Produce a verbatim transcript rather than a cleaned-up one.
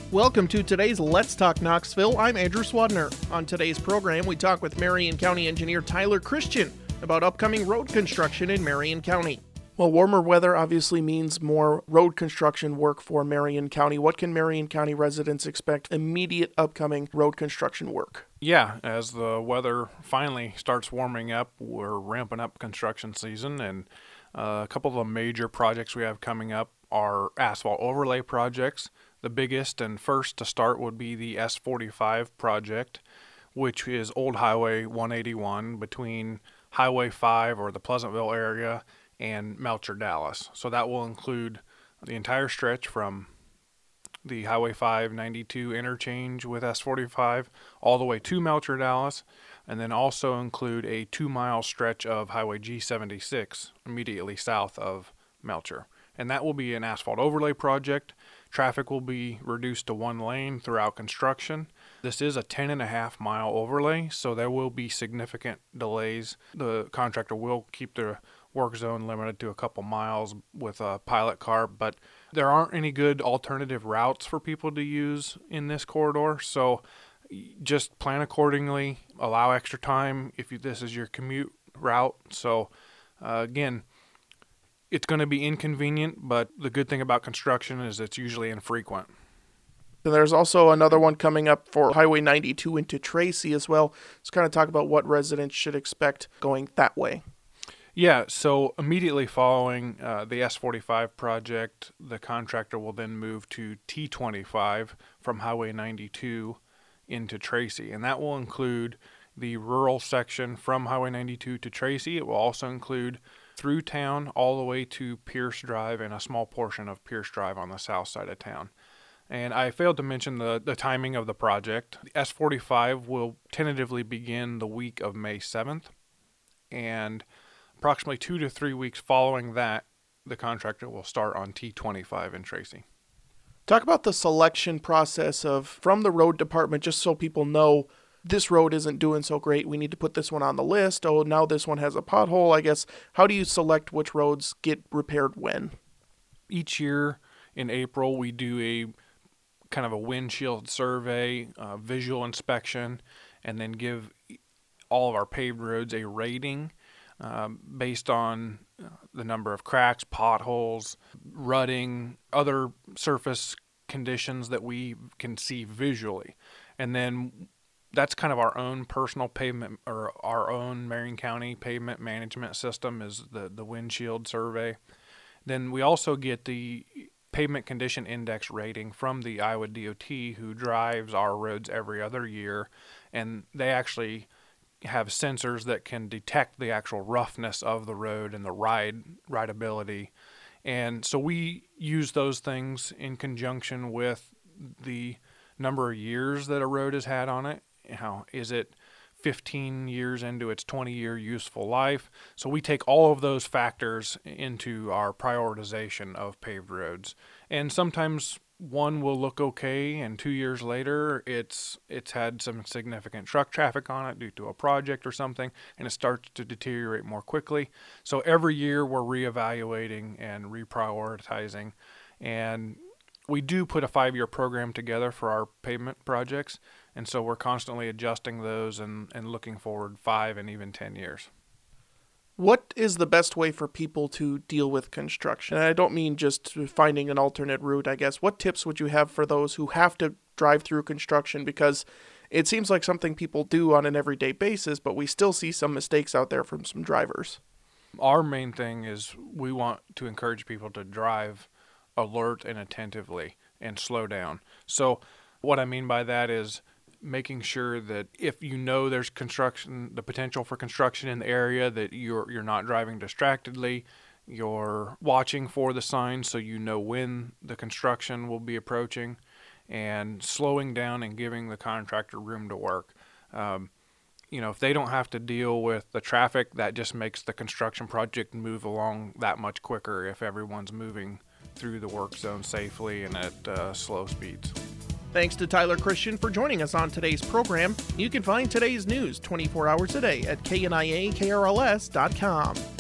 Welcome to today's Let's Talk Knoxville. I'm Andrew Swadner. On today's program, we talk with Marion County Engineer Tyler Christian about upcoming road construction in Marion County. Well, warmer weather obviously means more road construction work for Marion County. What can Marion County residents expect immediate upcoming road construction work? Yeah, as the weather finally starts warming up, we're ramping up construction season, and uh, a couple of the major projects we have coming up are asphalt overlay projects. The biggest and first to start would be the S forty-five project, which is Old Highway one eighty-one between Highway five or the Pleasantville area and Melcher, Dallas. So that will include the entire stretch from the Highway five ninety-two interchange with S forty-five all the way to Melcher, Dallas, and then also include a two-mile stretch of Highway G seventy-six immediately south of Melcher. And that will be an asphalt overlay project. Traffic will be reduced to one lane throughout construction. This is a ten and a half mile overlay, so there will be significant delays. The contractor will keep the work zone limited to a couple miles with a pilot car, but there aren't any good alternative routes for people to use in this corridor. So just plan accordingly, allow extra time if you, this is your commute route. So uh, again, it's going to be inconvenient, but the good thing about construction is it's usually infrequent. And there's also another one coming up for Highway ninety-two into Tracy as well. Let's kind of talk about what residents should expect going that way. Yeah, so immediately following uh, the S forty-five project, the contractor will then move to T twenty-five from Highway ninety-two into Tracy, and that will include the rural section from Highway ninety-two to Tracy. It will also include through town all the way to Pierce Drive and a small portion of Pierce Drive on the south side of town. And I failed to mention the, the timing of the project. The S forty-five will tentatively begin the week of May seventh, and approximately two to three weeks following that, the contractor will start on T twenty-five in Tracy. Talk about the selection process of from the road department, just so people know this road isn't doing so great. We need to put this one on the list. Oh, now this one has a pothole, I guess. How do you select which roads get repaired when? Each year in April, we do a kind of a windshield survey, uh, visual inspection, and then give all of our paved roads a rating um, based on uh, the number of cracks, potholes, rutting, other surface conditions that we can see visually. And then that's kind of our own personal pavement, or our own Marion County pavement management system is the, the windshield survey. Then we also get the pavement condition index rating from the Iowa D O T, who drives our roads every other year, and they actually have sensors that can detect the actual roughness of the road and the ride rideability. And so we use those things in conjunction with the number of years that a road has had on it. How is it fifteen years into its twenty year useful life? So we take all of those factors into our prioritization of paved roads. And sometimes one will look okay, and two years later it's it's had some significant truck traffic on it due to a project or something, and it starts to deteriorate more quickly. So every year we're reevaluating and reprioritizing, and we do put a five-year program together for our pavement projects, and so we're constantly adjusting those and, and looking forward five and even ten years. What is the best way for people to deal with construction? And I don't mean just finding an alternate route, I guess. What tips would you have for those who have to drive through construction? Because it seems like something people do on an everyday basis, but we still see some mistakes out there from some drivers. Our main thing is we want to encourage people to drive alert and attentively and slow down. So what I mean by that is making sure that if you know there's construction, the potential for construction in the area, that you're you're not driving distractedly, you're watching for the signs so you know when the construction will be approaching, and slowing down and giving the contractor room to work. Um, you know, if they don't have to deal with the traffic, that just makes the construction project move along that much quicker if everyone's moving through the work zone safely and at uh, slow speeds. Thanks to Tyler Christian for joining us on today's program. You can find today's news twenty-four hours a day at K N I A K R L S dot com.